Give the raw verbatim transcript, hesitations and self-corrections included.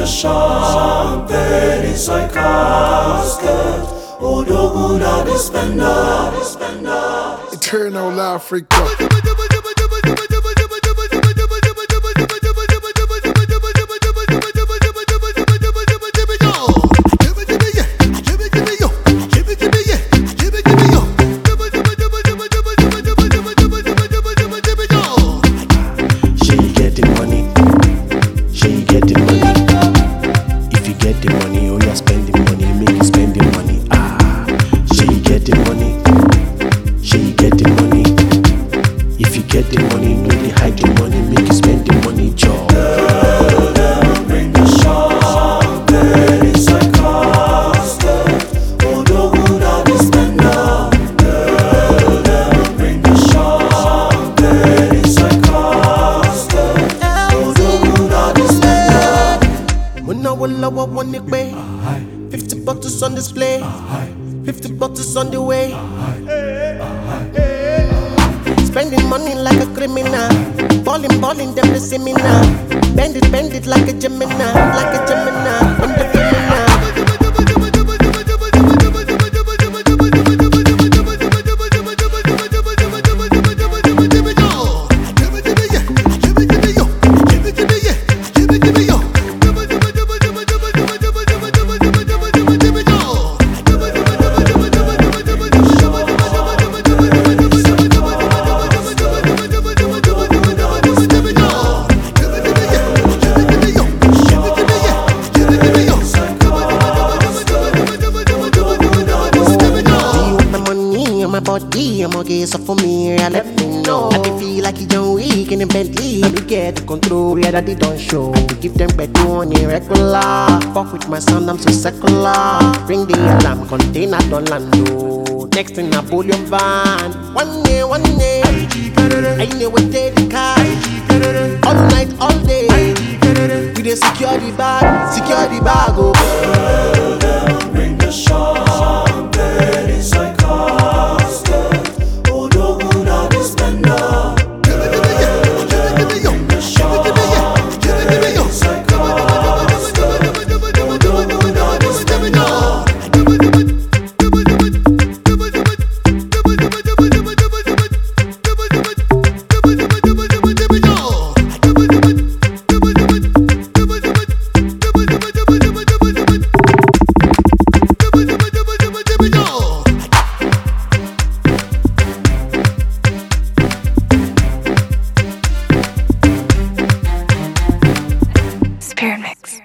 champagne inside casket. Odoguna the spender, the spender. Eternal Africa. Fifty bottles on display, fifty bottles on the way. Spending money like a criminal, balling, balling, them the seminar. Bend it, bend it like a Gemini, like a Gemini, on the femina. Body, I'm okay, so for me, I let me know. I can feel like you don't weak in the Bentley. Let me get the control, yeah, that they don't show. We give them bed on irregular. Fuck with my son, I'm so secular. Bring the alarm, container, don't land. No. Next thing, I pull your van. One day, one day, I know what day the car. All night, all day. We dey secure the bag, secure the bag, oh. Girl, bring the champagne inside. Spirit Mix.